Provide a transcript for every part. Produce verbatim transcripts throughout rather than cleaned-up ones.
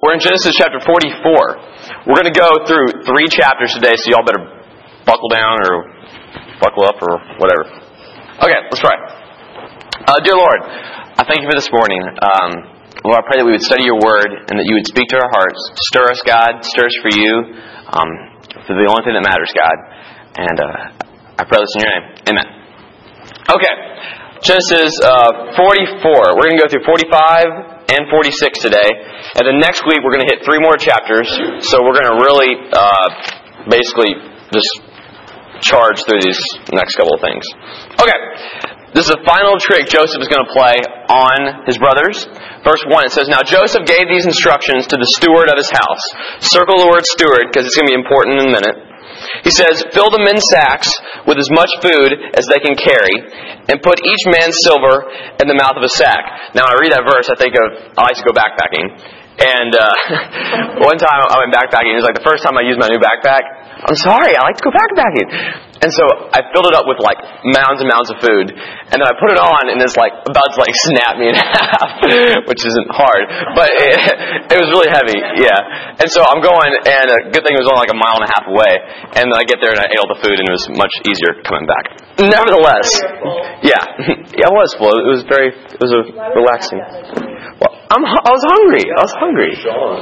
We're in Genesis chapter forty-four. We're going to go through three chapters today, so y'all better buckle down or buckle up or whatever. Okay, let's try. Uh, dear Lord, I thank you for this morning. Um, Lord, I pray that we would study your word and that you would speak to our hearts. Stir us, God. Stir us for you. Um, for the only thing that matters, God. And uh, I pray this in your name. Amen. Okay. Genesis uh, forty-four. We're going to go through forty-five and forty-six today. And then next week we're going to hit three more chapters. So we're going to really uh, basically just charge through these next couple of things. Okay. This is a final trick Joseph is going to play on his brothers. Verse one, it says, Now Joseph gave these instructions to the steward of his house. Circle the word steward because it's going to be important in a minute. He says, Fill them in sacks with as much food as they can carry, and put each man's silver in the mouth of a sack. Now, I read that verse, I think of, I like to go backpacking. And uh, one time I went backpacking, it was like the first time I used my new backpack. I'm sorry, I like to go backpacking. And so I filled it up with like mounds and mounds of food. And then I put it on and it's like about to like snap me in half, which isn't hard. But it, it was really heavy, yeah. And so I'm going, and a good thing it was only like a mile and a half away. And I get there and I ate all the food and it was much easier coming back. Nevertheless, yeah. Yeah, it was full. It was very, it was a relaxing. Well, I'm, I was hungry. I was hungry.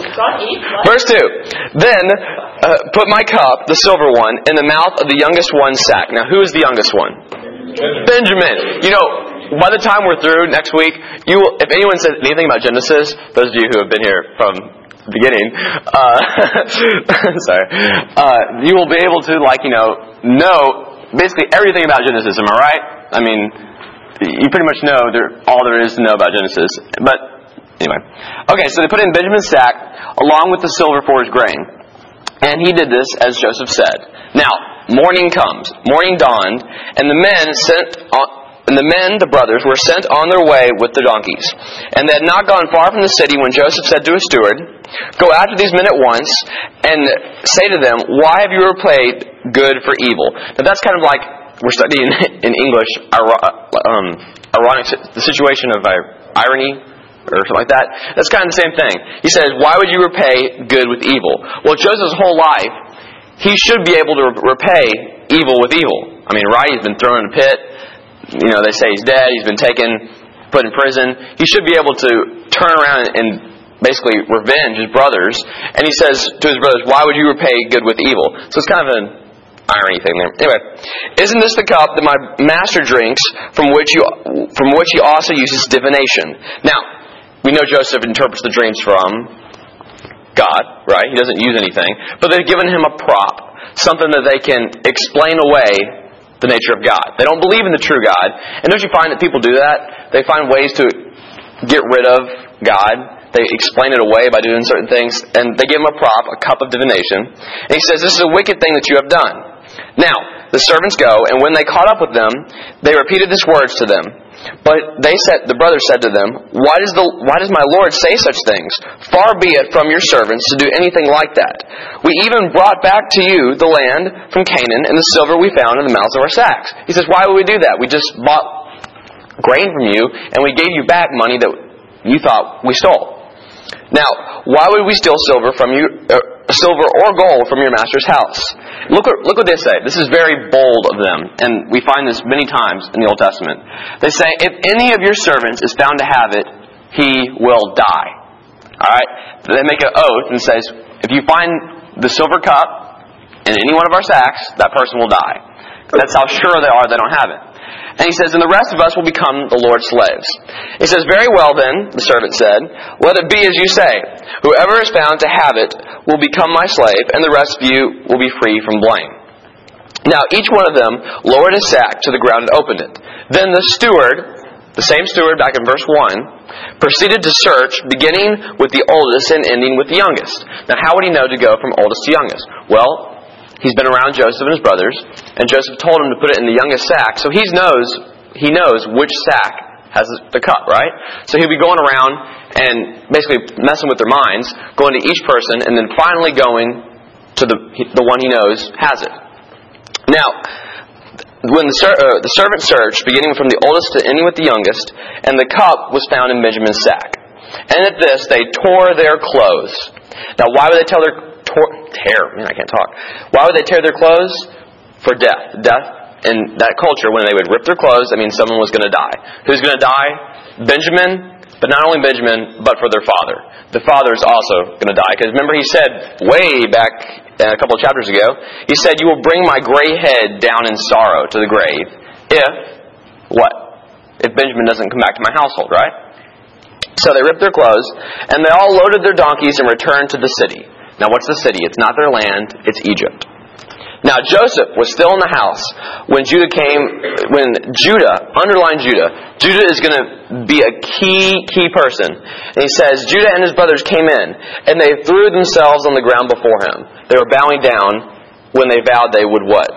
Verse two. Then uh, put my cup, the silver one, in the mouth of the youngest one's sack. Now, who is the youngest one? Benjamin. You know, by the time we're through next week, you will, if anyone says anything about Genesis, those of you who have been here from the beginning, uh, sorry, uh, you will be able to, like, you know, know basically everything about Genesis. Am I right? I mean, you pretty much know there, all there is to know about Genesis. But anyway. Okay, so they put in Benjamin's sack along with the silver for his grain. And he did this as Joseph said. Now, morning comes. Morning dawned, and the men sent on, and the men, the brothers, were sent on their way with the donkeys. And they had not gone far from the city when Joseph said to his steward, Go after these men at once, and say to them, Why have you repaid good for evil? Now that's kind of like, we're studying in English, um, ironic, the situation of irony, or something like that. That's kind of the same thing. He says, why would you repay good with evil? Well, Joseph's whole life, he should be able to repay evil with evil. I mean, right? He's been thrown in a pit. You know, they say he's dead. He's been taken, put in prison. He should be able to turn around and basically revenge his brothers. And he says to his brothers, why would you repay good with evil? So it's kind of an irony thing there. Anyway, isn't this the cup that my master drinks, from which you, from which he also uses divination? Now, we know Joseph interprets the dreams from God, right? He doesn't use anything. But they've given him a prop, something that they can explain away the nature of God. They don't believe in the true God. And don't you find that people do that? They find ways to get rid of God. They explain it away by doing certain things. And they give him a prop, a cup of divination. And he says, this is a wicked thing that you have done. Now, the servants go, and when they caught up with them, they repeated these words to them. But they said, the brothers said to them, Why does the why does my Lord say such things? Far be it from your servants to do anything like that. We even brought back to you the land from Canaan and the silver we found in the mouths of our sacks. He says, why would we do that? We just bought grain from you, and we gave you back money that you thought we stole. Now, why would we steal silver from you, uh, silver or gold from your master's house? Look what, look what they say. This is very bold of them, and we find this many times in the Old Testament. They say, if any of your servants is found to have it, he will die. Alright? They make an oath and says, if you find the silver cup in any one of our sacks, that person will die. That's how sure they are they don't have it. And he says, and the rest of us will become the Lord's slaves. He says, very well then, the servant said, let it be as you say. Whoever is found to have it will become my slave, and the rest of you will be free from blame. Now each one of them lowered his sack to the ground and opened it. Then the steward, the same steward back in verse one, proceeded to search, beginning with the oldest and ending with the youngest. Now how would he know to go from oldest to youngest? Well, he's been around Joseph and his brothers, and Joseph told him to put it in the youngest sack, so he knows he knows which sack has the cup, right? So he'll be going around and basically messing with their minds, going to each person, and then finally going to the the one he knows has it. Now, when the, ser- uh, the servant searched, beginning from the oldest to ending with the youngest, and the cup was found in Benjamin's sack. And at this they tore their clothes. Now, why would they tell their tor- tear? Man, I can't talk. Why would they tear their clothes? For death. Death in that culture, when they would rip their clothes, that means someone was going to die. Who's going to die? Benjamin, but not only Benjamin, but for their father. The father is also going to die. Because remember, he said way back a couple of chapters ago, he said, "You will bring my gray head down in sorrow to the grave if," what? If Benjamin doesn't come back to my household, right? So they ripped their clothes, and they all loaded their donkeys and returned to the city. Now what's the city? It's not their land, it's Egypt. Now Joseph was still in the house when Judah came, when Judah, underline Judah, Judah is going to be a key, key person. And he says, Judah and his brothers came in, and they threw themselves on the ground before him. They were bowing down when they vowed they would what?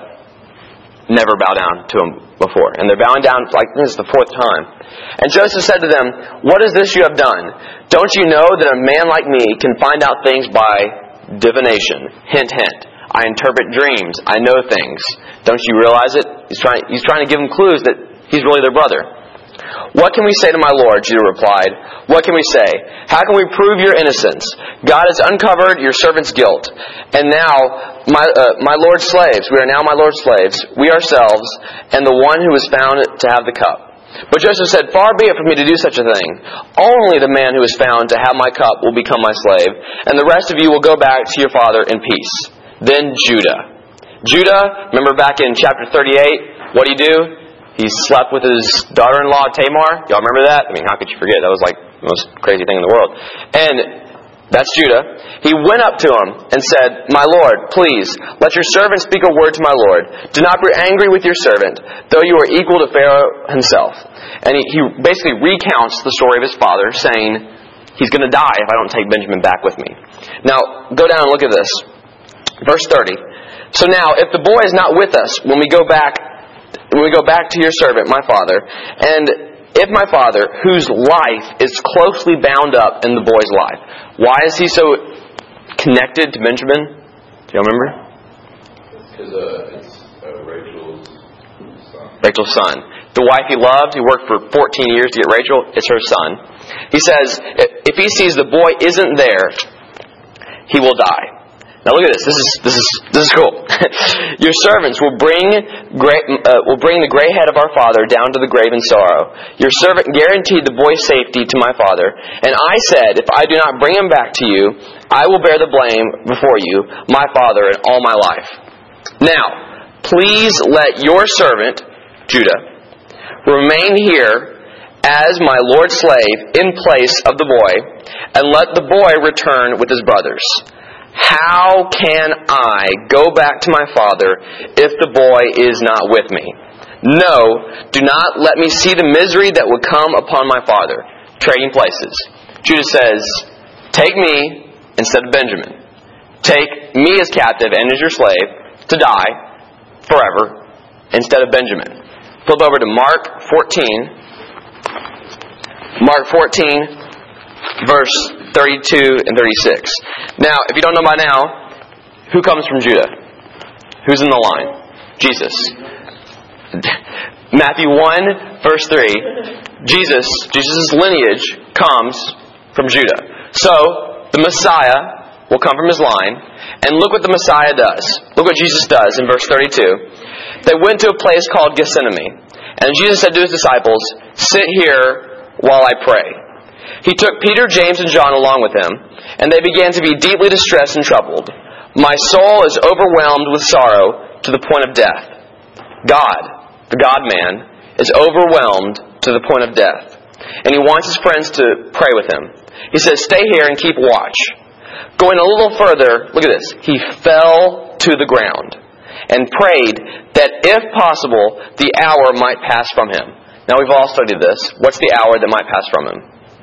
Never bow down to him before. And they're bowing down, like this is the fourth time. And Joseph said to them, "What is this you have done? Don't you know that a man like me can find out things by divination?" Hint, hint. I interpret dreams. I know things. Don't you realize it? He's trying, he's trying to give them clues that he's really their brother. "What can we say to my Lord?" Judah replied. "What can we say? How can we prove your innocence? God has uncovered your servant's guilt. And now, my uh, my Lord's slaves, we are now my Lord's slaves, we ourselves, and the one who was found to have the cup." But Joseph said, "Far be it from me to do such a thing. Only the man who is found to have my cup will become my slave, and the rest of you will go back to your father in peace." Then Judah. Judah, remember back in chapter thirty-eight, what did he do? He slept with his daughter-in-law Tamar. Y'all remember that? I mean, how could you forget? That was like the most crazy thing in the world. And that's Judah. He went up to him and said, "My Lord, please, let your servant speak a word to my Lord. Do not be angry with your servant, though you are equal to Pharaoh himself." And he, he basically recounts the story of his father, saying, he's going to die if I don't take Benjamin back with me. Now, go down and look at this. Verse thirty. "So now, if the boy is not with us when we go back, when we go back to your servant, my father, and if my father, whose life is closely bound up in the boy's life." Why is he so connected to Benjamin? Do you remember? Because uh, it's uh, Rachel's son. Rachel's son. The wife he loved, he worked for fourteen years to get Rachel, it's her son. He says, if he sees the boy isn't there, he will die. Now look at this. This is this is this is cool. "Your servants will bring gray, uh, will bring the gray head of our father down to the grave in sorrow. Your servant guaranteed the boy's safety to my father, and I said, if I do not bring him back to you, I will bear the blame before you, my father, and all my life. Now, please let your servant Judah remain here as my Lord's slave in place of the boy, and let the boy return with his brothers. How can I go back to my father if the boy is not with me? No, do not let me see the misery that would come upon my father." Trading places. Judah says, take me instead of Benjamin. Take me as captive and as your slave to die forever instead of Benjamin. Flip over to Mark fourteen. Mark fourteen, verse thirty-two and thirty-six. Now, if you don't know by now, who comes from Judah? Who's in the line? Jesus. Matthew one, verse three. Jesus, Jesus' lineage comes from Judah. So, the Messiah will come from his line. And look what the Messiah does. Look what Jesus does in verse thirty-two. They went to a place called Gethsemane. And Jesus said to his disciples, "Sit here while I pray." He took Peter, James, and John along with him, and they began to be deeply distressed and troubled. "My soul is overwhelmed with sorrow to the point of death." God, the God-man, is overwhelmed to the point of death. And he wants his friends to pray with him. He says, "Stay here and keep watch." Going a little further, look at this. He fell to the ground and prayed that, if possible, the hour might pass from him. Now, we've all studied this. What's the hour that might pass from him?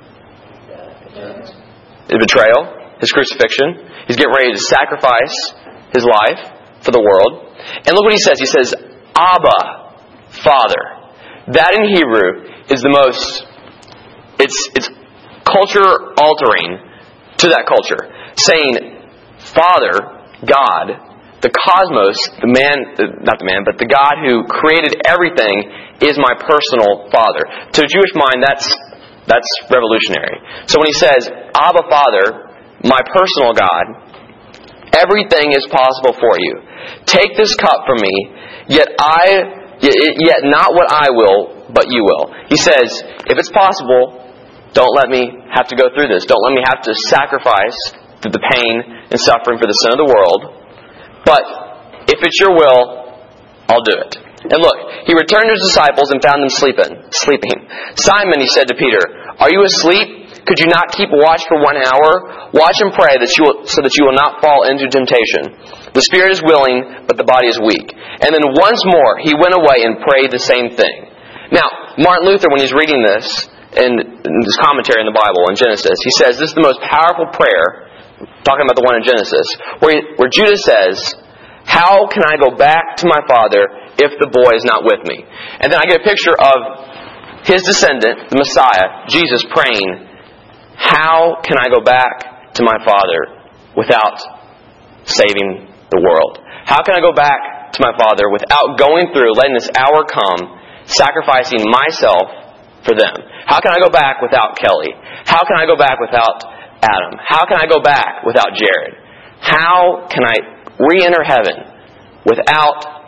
His betrayal, his crucifixion. He's getting ready to sacrifice his life for the world. And look what he says. He says, "Abba, Father." That in Hebrew is the most, it's it's culture altering to that culture. Saying, Father, God, the cosmos, the man, not the man, but the God who created everything is my personal Father. To a Jewish mind, that's That's revolutionary. So when he says, "Abba, Father," my personal God, everything is possible for you. Take this cup from me, yet I, yet not what I will, but you will. He says, if it's possible, don't let me have to go through this. Don't let me have to sacrifice through the pain and suffering for the sin of the world. But if it's your will, I'll do it. And look, he returned to his disciples and found them sleeping. Sleeping. Simon, he said to Peter, are you asleep? Could you not keep watch for one hour? Watch and pray that you will, so that you will not fall into temptation. The spirit is willing, but the body is weak. And then once more, he went away and prayed the same thing. Now, Martin Luther, when he's reading this, in, in this commentary in the Bible, in Genesis, he says this is the most powerful prayer, talking about the one in Genesis, where, he, where Judah says, how can I go back to my father if the boy is not with me? And then I get a picture of his descendant, the Messiah, Jesus, praying, how can I go back to my Father without saving the world? How can I go back to my Father without going through, letting this hour come, sacrificing myself for them? How can I go back without Kelly? How can I go back without Adam? How can I go back without Jared? How can I re-enter heaven without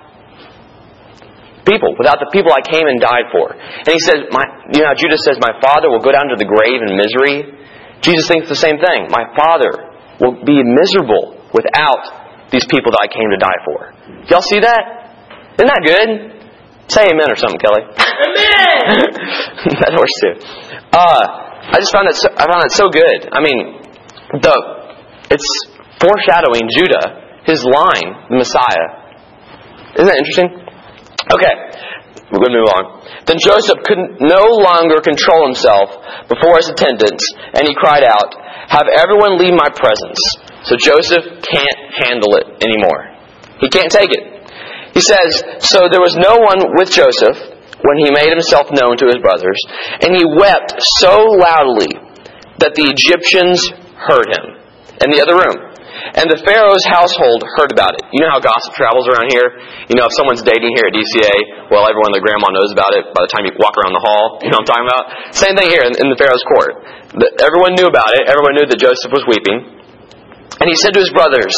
people, without the people I came and died for? And he says, my, you know, Judas says, my Father will go down to the grave in misery. Jesus thinks the same thing. My Father will be miserable without these people that I came to die for. Y'all see that? Isn't that good? Say amen or something, Kelly. Amen! That works too. Uh, I just found that so, I found that so good. I mean, the it's foreshadowing Judah, his line, the Messiah. Isn't that interesting? Okay, we're going to move on. Then Joseph could no longer control himself before his attendants, and he cried out, have everyone leave my presence. So Joseph can't handle it anymore. He can't take it. He says, so there was no one with Joseph when he made himself known to his brothers, and he wept so loudly that the Egyptians heard him in the other room. And the Pharaoh's household heard about it. You know how gossip travels around here? You know, if someone's dating here at D C A, well, everyone, their grandma knows about it by the time you walk around the hall. You know what I'm talking about? Same thing here in, in the Pharaoh's court. The, everyone knew about it. Everyone knew that Joseph was weeping. And he said to his brothers,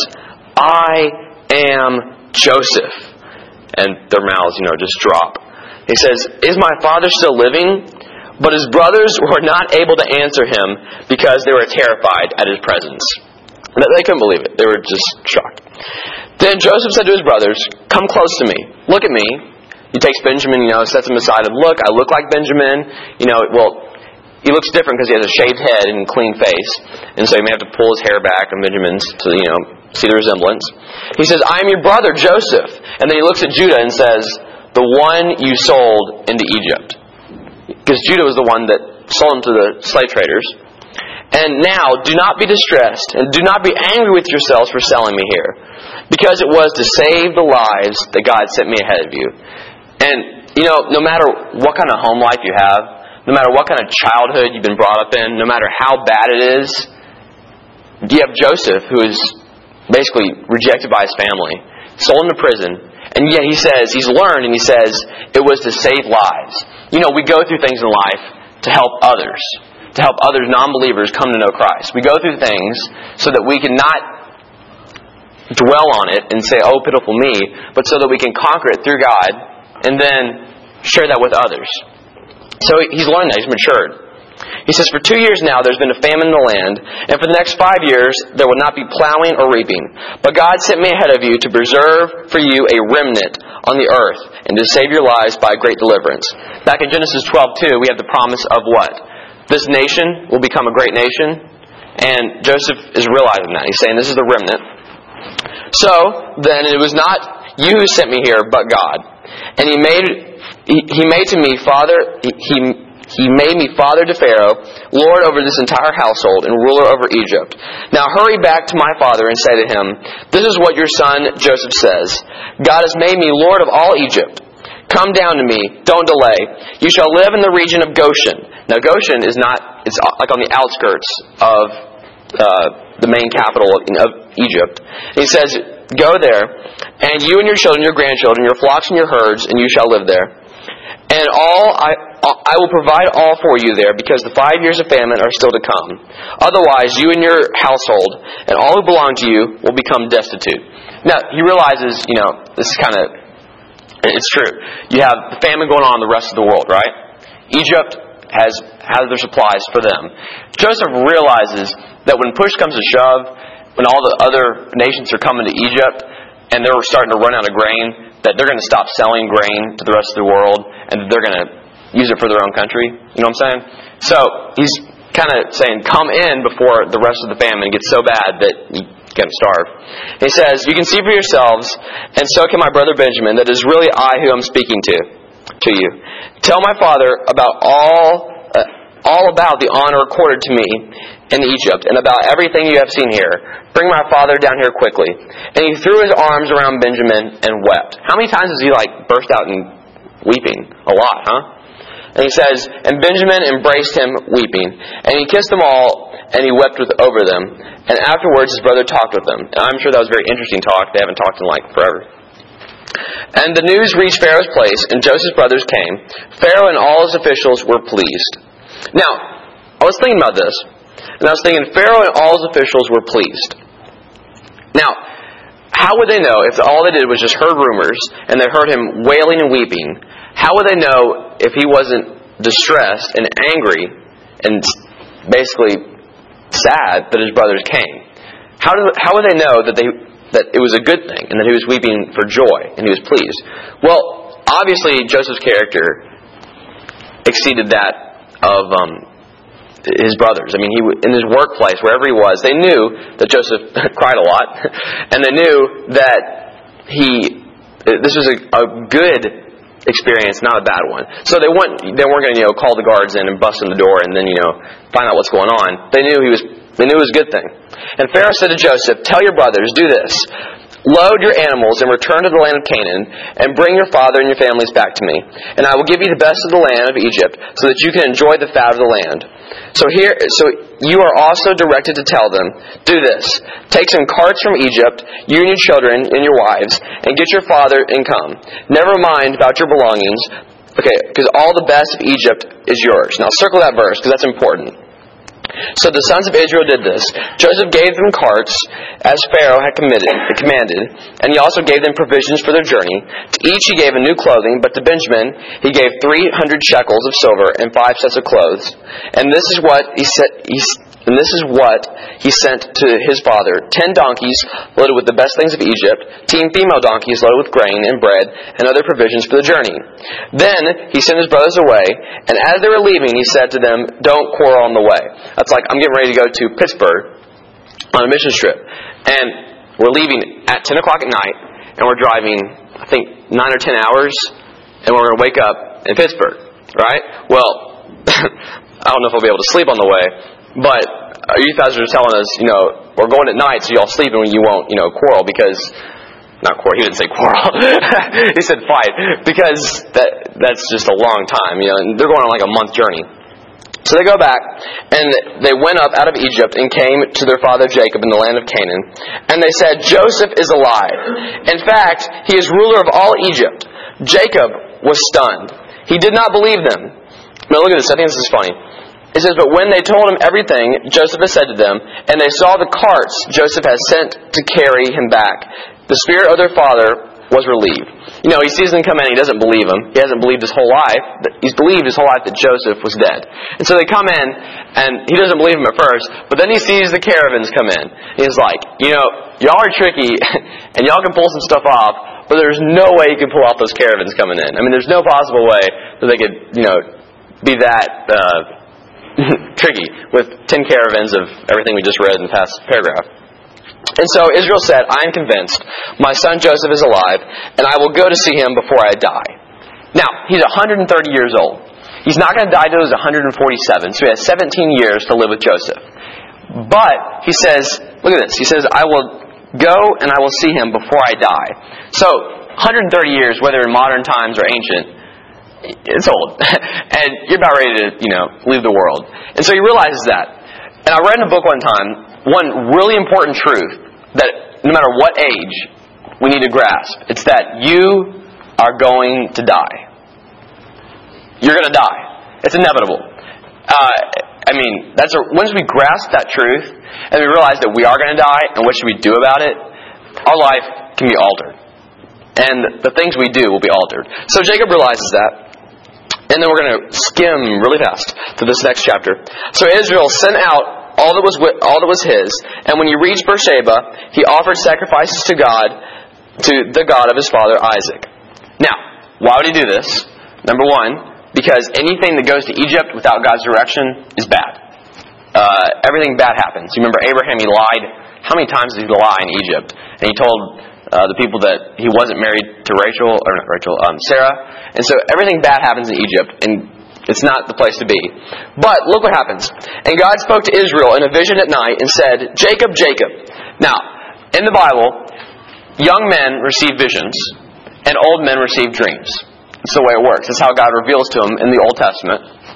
I am Joseph. And their mouths, you know, just drop. He says, is my father still living? But his brothers were not able to answer him because they were terrified at his presence. They couldn't believe it. They were just shocked. Then Joseph said to his brothers, come close to me. Look at me. He takes Benjamin, you know, sets him aside and look, I look like Benjamin. You know, well, he looks different because he has a shaved head and clean face. And so he may have to pull his hair back on Benjamin's to, you know, see the resemblance. He says, I am your brother Joseph. And then he looks at Judah and says, the one you sold into Egypt. Because Judah was the one that sold him to the slave traders. And now, do not be distressed, and do not be angry with yourselves for selling me here, because it was to save the lives that God sent me ahead of you. And, you know, no matter what kind of home life you have, no matter what kind of childhood you've been brought up in, no matter how bad it is, you have Joseph, who is basically rejected by his family, sold into prison, and yet he says, he's learned, and he says, it was to save lives. You know, we go through things in life to help others. To help other non-believers come to know Christ. We go through things so that we can not dwell on it and say, oh, pitiful me, but so that we can conquer it through God and then share that with others. So he's learned that. He's matured. He says, for two years now there's been a famine in the land, and for the next five years there will not be plowing or reaping. But God sent me ahead of you to preserve for you a remnant on the earth and to save your lives by a great deliverance. Back in Genesis twelve two, we have the promise of what? This nation will become a great nation. And Joseph is realizing that. He's saying, this is the remnant. So, then it was not you who sent me here, but God. And he made he, he made to me father, he, he, he made me father to Pharaoh, Lord over this entire household, and ruler over Egypt. Now hurry back to my father and say to him, this is what your son Joseph says. God has made me Lord of all Egypt. Come down to me, don't delay. You shall live in the region of Goshen. Now Goshen is not, it's like on the outskirts of uh, the main capital of, of Egypt. And he says, go there, and you and your children, your grandchildren, your flocks and your herds, and you shall live there. And all I, I will provide all for you there, because the five years of famine are still to come. Otherwise, you and your household and all who belong to you will become destitute. Now, he realizes, you know, this is kind of, it's true. You have the famine going on in the rest of the world, right? Egypt has, has their supplies for them. Joseph realizes that when push comes to shove, when all the other nations are coming to Egypt, and they're starting to run out of grain, that they're going to stop selling grain to the rest of the world, and that they're going to use it for their own country. You know what I'm saying? So he's kind of saying, come in before the rest of the famine gets so bad that you get them starved. He says, you can see for yourselves, and so can my brother Benjamin, that it is really I who am speaking to, to you. Tell my father about all, uh, all about the honor accorded to me in Egypt, and about everything you have seen here. Bring my father down here quickly. And he threw his arms around Benjamin and wept. How many times does he like burst out in weeping? A lot, huh? And he says, and Benjamin embraced him weeping. And he kissed them all, and he wept with, over them. And afterwards his brother talked with them. And I'm sure that was a very interesting talk. They haven't talked in like forever. And the news reached Pharaoh's place, and Joseph's brothers came. Pharaoh and all his officials were pleased. Now, I was thinking about this. And I was thinking, Pharaoh and all his officials were pleased. Now, how would they know if all they did was just heard rumors and they heard him wailing and weeping? How would they know if he wasn't distressed and angry and basically sad that his brothers came? How do how would they know that they that it was a good thing and that he was weeping for joy and he was pleased? Well, obviously Joseph's character exceeded that of um, his brothers. I mean, he in his workplace, wherever he was, they knew that Joseph cried a lot, and they knew that he this was a, a good experience, not a bad one. So they weren't they weren't going to you know call the guards in and bust in the door and then you know find out what's going on. They knew he was they knew it was a good thing. And Pharaoh said to Joseph, "Tell your brothers, do this. Load your animals and return to the land of Canaan, and bring your father and your families back to me. And I will give you the best of the land of Egypt, so that you can enjoy the fat of the land. So here, so you are also directed to tell them, do this: take some carts from Egypt, you and your children and your wives, and get your father and come. Never mind about your belongings, okay? Because all the best of Egypt is yours." Now circle that verse, because that's important. So the sons of Israel did this. Joseph gave them carts, as Pharaoh had committed, commanded, and he also gave them provisions for their journey. To each he gave a new clothing, but to Benjamin he gave three hundred shekels of silver and five sets of clothes. And this is what he said. He, and this is what he sent to his father: ten donkeys loaded with the best things of Egypt, ten female donkeys loaded with grain and bread and other provisions for the journey. Then he sent his brothers away, and as they were leaving, he said to them, "Don't quarrel on the way." That's like, I'm getting ready to go to Pittsburgh on a mission trip, and we're leaving at ten o'clock at night, and we're driving, I think, nine or ten hours, and we're going to wake up in Pittsburgh, right? Well, I don't know if I'll be able to sleep on the way, but our youth pastors are telling us, you know, we're going at night, so y'all sleep and you won't, you know, quarrel, because, not quarrel, he didn't say quarrel, he said fight, because that that's just a long time, you know, and they're going on like a month journey. So they go back, and they went up out of Egypt and came to their father Jacob in the land of Canaan. And they said, "Joseph is alive. In fact, he is ruler of all Egypt." Jacob was stunned. He did not believe them. Now look at this, I think this is funny. It says, "But when they told him everything Joseph had said to them, and they saw the carts Joseph had sent to carry him back, the spirit of their father was relieved." You know, he sees them come in, he doesn't believe them. He hasn't believed his whole life. He's believed his whole life that Joseph was dead. And so they come in, and he doesn't believe them at first, but then he sees the caravans come in. He's like, you know, y'all are tricky, and y'all can pull some stuff off, but there's no way you can pull off those caravans coming in. I mean, there's no possible way that they could, you know, be that uh, tricky with ten caravans of everything we just read in the past paragraph. And so Israel said, "I am convinced my son Joseph is alive, and I will go to see him before I die." Now, he's one hundred thirty years old. He's not going to die until he's one hundred forty-seven, so he has seventeen years to live with Joseph. But, he says, look at this, he says, "I will go and I will see him before I die." So, one hundred thirty years, whether in modern times or ancient, it's old. And you're about ready to, you know, leave the world. And so he realizes that. And I read in a book one time, one really important truth that no matter what age we need to grasp. It's that you are going to die. you're going to die. It's inevitable. Uh, I mean, that's a, once we grasp that truth and we realize that we are going to die and what should we do about it, our life can be altered. And the things we do will be altered. So Jacob realizes that. And then we're going to skim really fast to this next chapter. So Israel sent out all that was all that was his. And when he reached Beersheba, he offered sacrifices to God, to the God of his father Isaac. Now, why would he do this? Number one, because anything that goes to Egypt without God's direction is bad. Uh, everything bad happens. You remember Abraham, he lied. How many times did he lie in Egypt? And he told Uh, the people that he wasn't married to Rachel, or not Rachel, um, Sarah. And so everything bad happens in Egypt, and it's not the place to be. But look what happens. And God spoke to Israel in a vision at night and said, Jacob, Jacob. Now, in the Bible, young men receive visions, and old men receive dreams. That's the way it works. That's how God reveals to them in the Old Testament.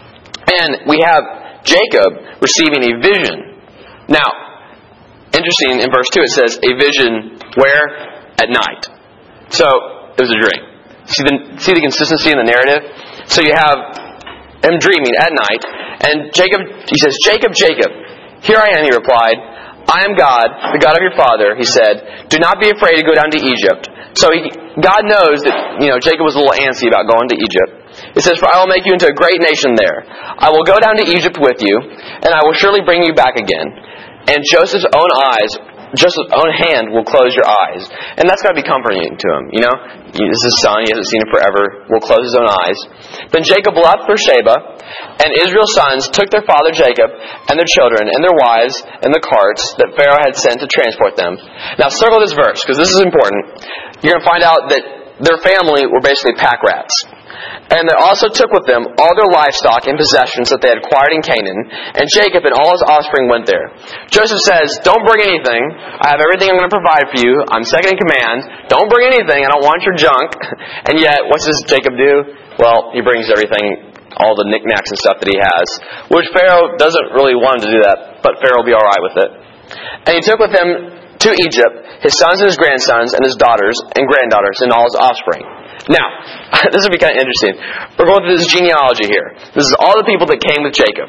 And we have Jacob receiving a vision. Now, interesting, in verse two it says, a vision where? At night. So, it was a dream. See the, see the consistency in the narrative? So you have him dreaming at night, and Jacob, he says, Jacob, Jacob. Here I am, he replied. I am God, the God of your father, he said. Do not be afraid to go down to Egypt. So he, God knows that, you know, Jacob was a little antsy about going to Egypt. It says, for I will make you into a great nation there. I will go down to Egypt with you, and I will surely bring you back again. And Joseph's own eyes Joseph's own hand will close your eyes. And that's got to be comforting to him, you know. This is his son, he hasn't seen him forever, will close his own eyes. Then Jacob left Beersheba, and Israel's sons took their father Jacob, and their children, and their wives, and the carts that Pharaoh had sent to transport them. Now circle this verse, because this is important. You're going to find out that their family were basically pack rats. And they also took with them all their livestock and possessions that they had acquired in Canaan, and Jacob and all his offspring went there. Joseph says, don't bring anything. I have everything I'm going to provide for you. I'm second in command. Don't bring anything. I don't want your junk. And yet, what does Jacob do? Well, he brings everything, all the knickknacks and stuff that he has, which Pharaoh doesn't really want him to do that, but Pharaoh will be alright with it. And he took with him to Egypt his sons and his grandsons and his daughters and granddaughters and all his offspring. Now, this will be kind of interesting. We're going through this genealogy here. This is all the people that came with Jacob.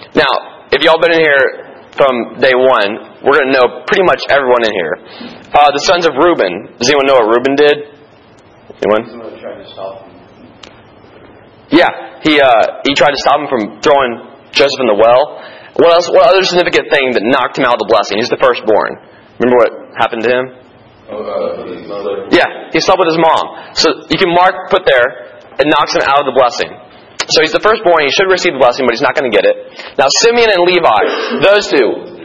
Now, if y'all been in here from day one, we're going to know pretty much everyone in here. Uh, the sons of Reuben. Does anyone know what Reuben did? Anyone? Someone tried to stop him. Yeah, he uh, he tried to stop him from throwing Joseph in the well. What else? What other significant thing that knocked him out of the blessing? He's the firstborn. Remember what happened to him? Yeah, he slept with his mom. So you can mark, put there, it knocks him out of the blessing. So he's the firstborn, he should receive the blessing, but he's not going to get it. Now Simeon and Levi, those two.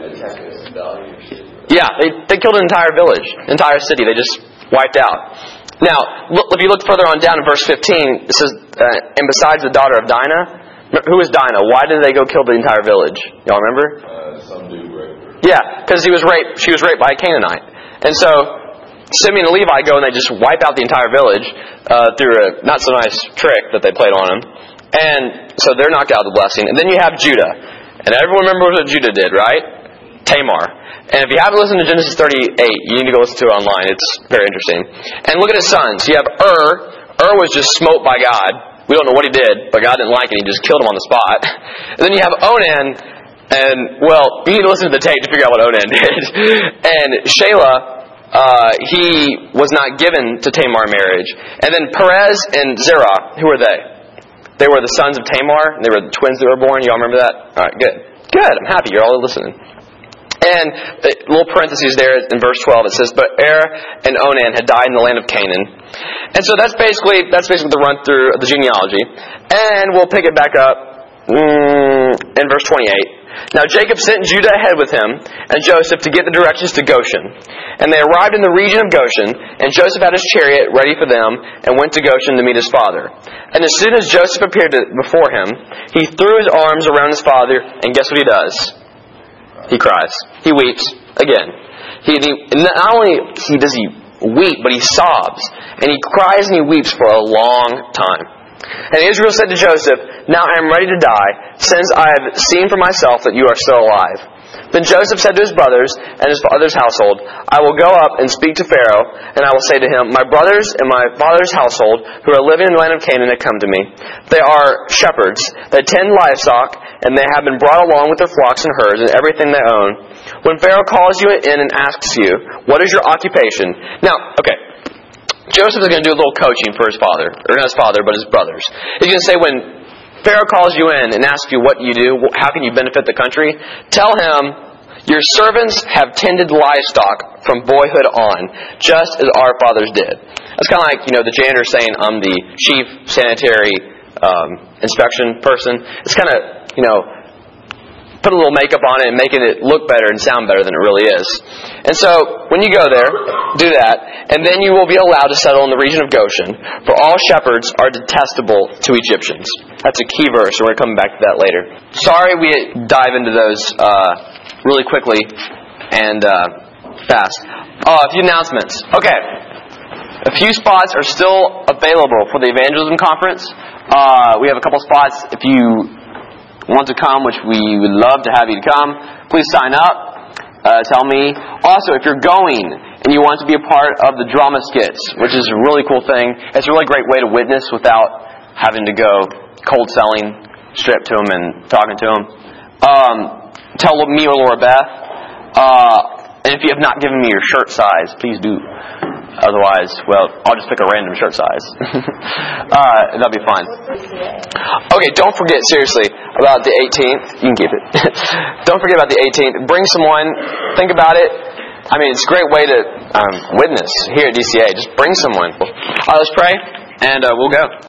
Yeah, they, they killed an entire village, entire city, they just wiped out. Now, look, if you look further on down in verse fifteen, it says, uh, and besides the daughter of Dinah, who is Dinah? Why did they go kill the entire village? Y'all remember? Uh, some dude raped her. Yeah, because he was raped, she was raped by a Canaanite. And so Simeon and Levi go and they just wipe out the entire village uh, through a not so nice trick that they played on him. And so they're knocked out of the blessing. And then you have Judah. And everyone remembers what Judah did, right? Tamar. And if you haven't listened to Genesis thirty-eight, you need to go listen to it online. It's very interesting. And look at his sons. You have Ur. Ur was just smote by God. We don't know what he did, but God didn't like it. He just killed him on the spot. And then you have Onan. And, well, you need to listen to the tape to figure out what Onan did. And Shelah, Uh, he was not given to Tamar in marriage. And then Perez and Zerah, who were they? They were the sons of Tamar. They were the twins that were born. Y'all remember that? Alright, good. Good, I'm happy. You're all listening. And a little parentheses there in verse twelve. It says, but Er and Onan had died in the land of Canaan. And so that's basically that's basically the run through of the genealogy. And we'll pick it back up mm, in verse twenty-eight. Now Jacob sent Judah ahead with him and Joseph to get the directions to Goshen. And they arrived in the region of Goshen, and Joseph had his chariot ready for them and went to Goshen to meet his father. And as soon as Joseph appeared before him, he threw his arms around his father, and guess what he does? He cries. He weeps again. He, he not only he does he weep, but he sobs. And he cries and he weeps for a long time. And Israel said to Joseph, now I am ready to die, since I have seen for myself that you are still alive. Then Joseph said to his brothers and his father's household, I will go up and speak to Pharaoh, and I will say to him, My brothers and my father's household, who are living in the land of Canaan, have come to me. They are shepherds, they tend livestock, and they have been brought along with their flocks and herds and everything they own. When Pharaoh calls you in and asks you, What is your occupation? Now, okay, Joseph is going to do a little coaching for his father, or not his father, but his brothers. He's going to say, when Pharaoh calls you in and asks you what you do, how can you benefit the country, tell him, your servants have tended livestock from boyhood on, just as our fathers did. That's kind of like, you know, the janitor saying, I'm the chief sanitary um, inspection person. It's kind of, you know, put a little makeup on it and making it look better and sound better than it really is. And so, when you go there, do that, and then you will be allowed to settle in the region of Goshen, for all shepherds are detestable to Egyptians. That's a key verse, and we're coming back to that later. Sorry we dive into those uh, really quickly and uh, fast. Uh, a few announcements. Okay. A few spots are still available for the evangelism conference. Uh, we have a couple spots. If you want to come, which we would love to have you to come, please sign up. Uh, tell me. Also, if you're going and you want to be a part of the drama skits, which is a really cool thing, it's a really great way to witness without having to go cold selling straight to them and talking to them. Um, tell me or Laura Beth. Uh, and if you have not given me your shirt size, please do. Otherwise, well, I'll just pick a random shirt size. uh, that'll be fine. Okay, don't forget, seriously, about the eighteenth. You can keep it. Don't forget about the eighteenth. Bring someone. Think about it. I mean, it's a great way to um, witness here at D C A. Just bring someone. All right, let's pray, and uh, we'll go.